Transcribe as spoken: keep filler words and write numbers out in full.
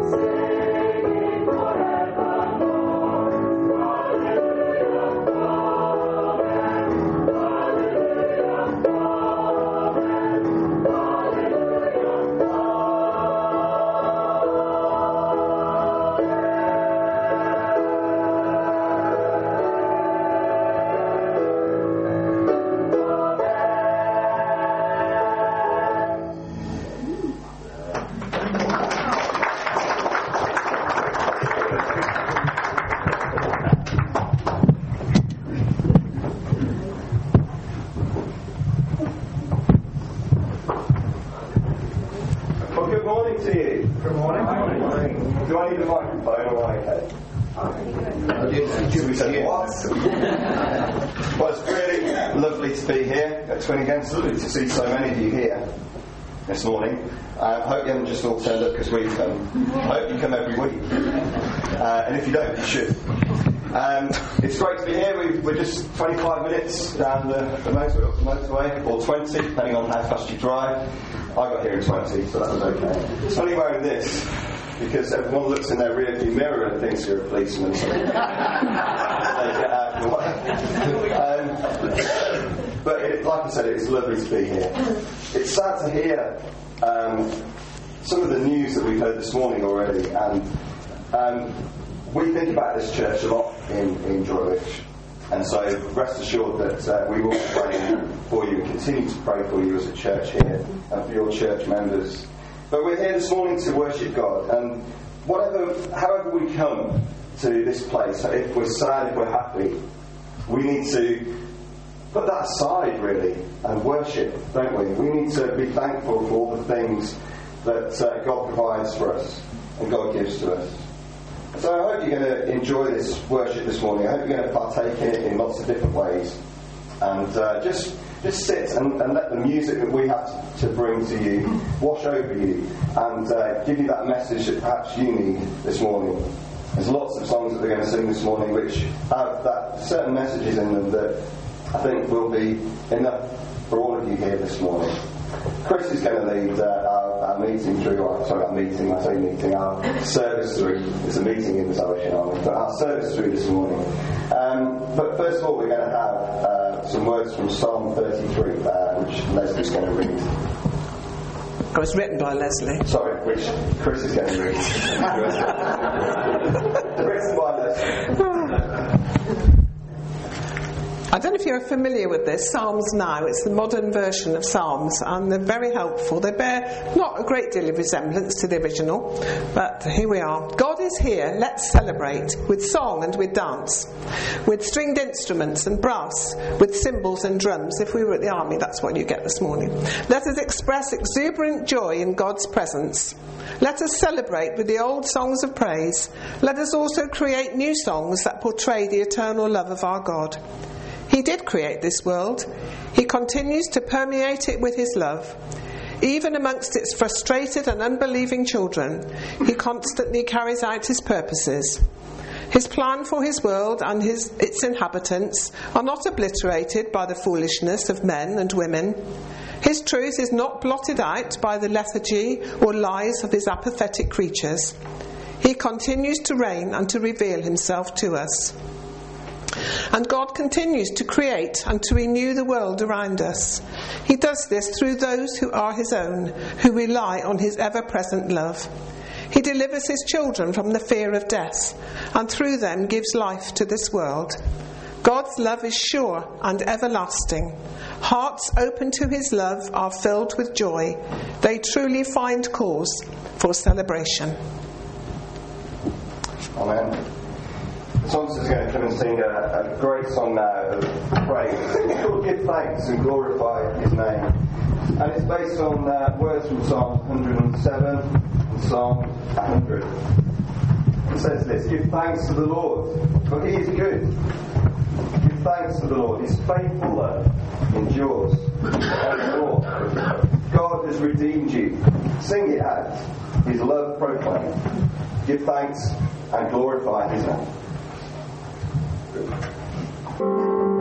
To see so many of you here this morning. I uh, hope you haven't just all turned up because we've come. I hope you come every week. Uh, and if you don't, you should. Um, it's great to be here. We, we're just twenty-five minutes down the, the motorway, motorway, or twenty, depending on how fast you drive. I got here in twenty, so that was okay. It's funny wearing this, because everyone looks in their rearview mirror and thinks you're a policeman. So they get out of the way. Um, But it, like I said, it's lovely to be here. It's sad to hear um, some of the news that we've heard this morning already, and um, we think about this church a lot in, in Droitwich, and so rest assured that uh, we will be praying for you and continue to pray for you as a church here and for your church members. But we're here this morning to worship God, and whatever, however we come to this place, if we're sad, if we're happy, we need to put that aside, really, and worship, don't we? We need to be thankful for all the things that uh, God provides for us and God gives to us. So I hope you're going to enjoy this worship this morning. I hope you're going to partake in it in lots of different ways. And uh, just just sit and, and let the music that we have to, to bring to you wash over you and uh, give you that message that perhaps you need this morning. There's lots of songs that we're going to sing this morning which have that certain messages in them that I think will be enough for all of you here this morning. Chris is going to lead uh, our, our meeting through, our, sorry, our meeting, I say meeting, our service through. It's a meeting in the Salvation Army, but our service through this morning. Um, but first of all, we're going to have uh, some words from Psalm thirty-three, uh, which Leslie's going to read. It was written by Leslie. Sorry, which Chris is going to read. Written by Leslie. I don't know if you're familiar with this, Psalms Now. It's the modern version of Psalms, and they're very helpful. They bear not a great deal of resemblance to the original, but here we are. God is here, let's celebrate, with song and with dance, with stringed instruments and brass, with cymbals and drums. If we were at the army, that's what you get this morning. Let us express exuberant joy in God's presence. Let us celebrate with the old songs of praise. Let us also create new songs that portray the eternal love of our God. He did create this world. He continues to permeate it with his love. Even amongst its frustrated and unbelieving children, he constantly carries out his purposes. His plan for his world and his, its inhabitants are not obliterated by the foolishness of men and women. His truth is not blotted out by the lethargy or lies of his apathetic creatures. He continues to reign and to reveal himself to us. And God continues to create and to renew the world around us. He does this through those who are his own, who rely on his ever-present love. He delivers his children from the fear of death, and through them gives life to this world. God's love is sure and everlasting. Hearts open to his love are filled with joy. They truly find cause for celebration. Amen. Thomas is going to come and sing a, a great song now of praise. It's called Give Thanks and Glorify His Name. And it's based on uh, words from Psalm one hundred seven and Psalm one hundred. It says this: Give thanks to the Lord, for he is good. Give thanks to the Lord, his faithful love endures forevermore. God has redeemed you. Sing it out, his love proclaim. Give thanks and glorify his name. Thank you.